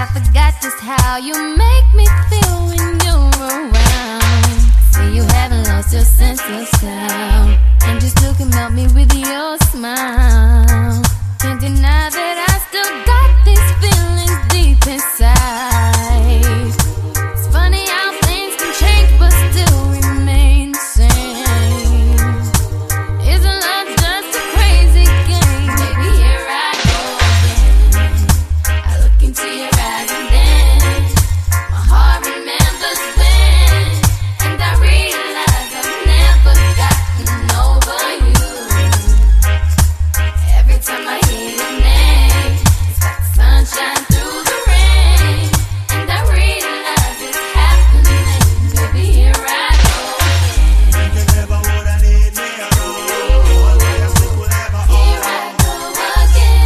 I forgot just how you make me feel when you're around. See you haven't lost your sense of sound, and you still can melt me with your smile. Can't deny that I still got these feelings deep inside. It's funny how things can change but still remain the same. Isn't love just a crazy game? Baby, here I go again. I look into your eyes and then my heart remembers when, and I realize I've never gotten over you. Every time I hear your name, it's like sunshine through the rain, and I realize it's happening. Baby, here I go again. You never woulda need me around. All my stick will never Here I go again.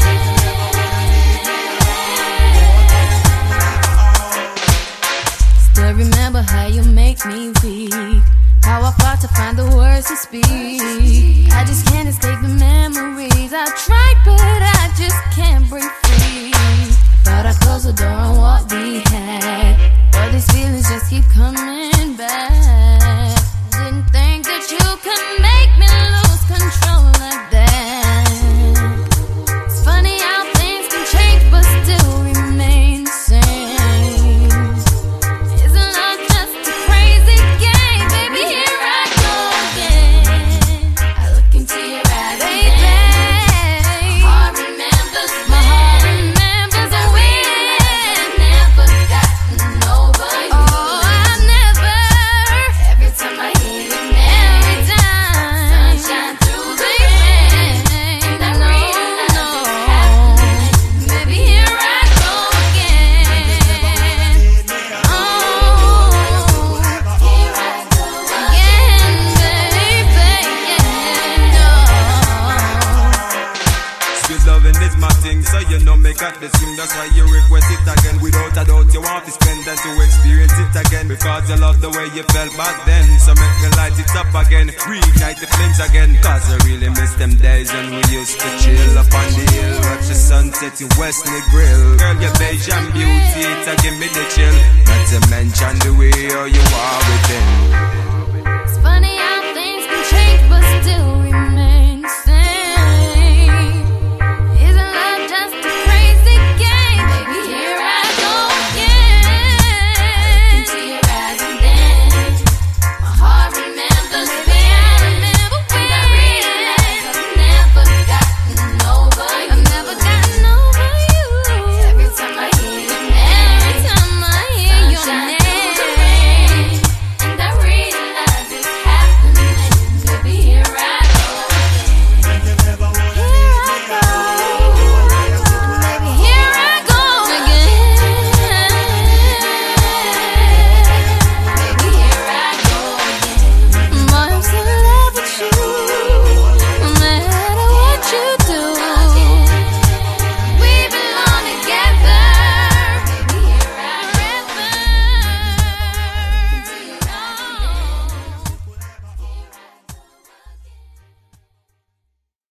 Still remember how you make me weak, how I fought to find the words to speak. I just can't escape the memories. I tried, but I just can't break free. Thought I'd close the door on what we had, but these feelings just keep coming back. Didn't think that you could make me lose control like that. It's funny how things can change but still remain the same. Isn't love just a crazy game? Baby, here I go again. I look into your eyes, baby. My heart remembers when, and I realize I've never gotten over you. Oh, I've never. Every time I hear your name, sunshine through the rain, and I realize it's happening. Baby, here I go again. Oh, here I go again, baby. Sweet loving is my thing, so you know me got the swing. That's why you request it again. Without a doubt, you want to spend and to experience it again. Because you love the way you felt back then. So make me light it up again, reignite the flames again. Cause I really miss them days when we used to chill up on the hill, watch the sunset in Wesley Grill. Girl, your beige and beauty, it give me the chill. Not to mention the way how you are within. It's funny how things can change but still